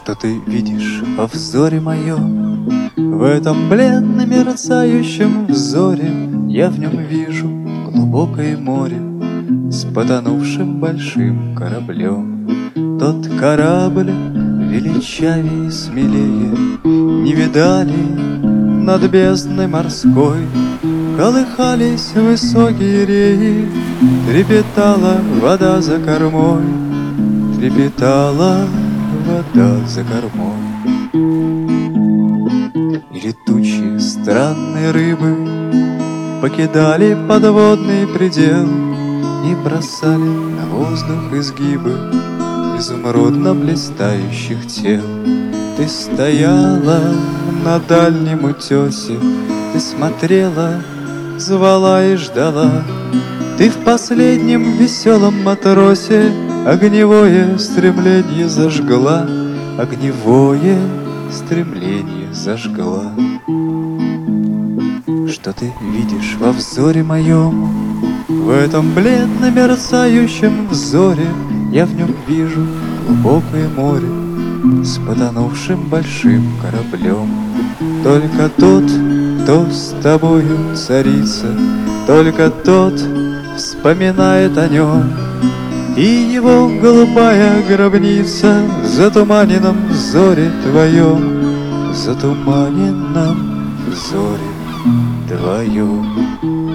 Что ты видишь во взоре моем? В этом бледно мерцающем взоре я в нем вижу глубокое море с потонувшим большим кораблем. Тот корабль величавее и смелее не видали над бездной морской. Колыхались высокие реи, трепетала вода за кормой, трепетала вода за кормой. И летучие странные рыбы покидали подводный предел и бросали на воздух изгибы изумрудно блистающих тел. Ты стояла на дальнем утесе, ты смотрела, звала и ждала. Ты в последнем веселом матросе огневое стремление зажгла, огневое стремление зажгла. Что ты видишь во взоре моем? В этом бледно мерцающем взоре я в нем вижу глубокое море с потонувшим большим кораблем. Только тот, кто с тобою царица, только тот вспоминает о нем, и его голубая гробница в затуманенном взоре твоем, в затуманенном взоре твоем.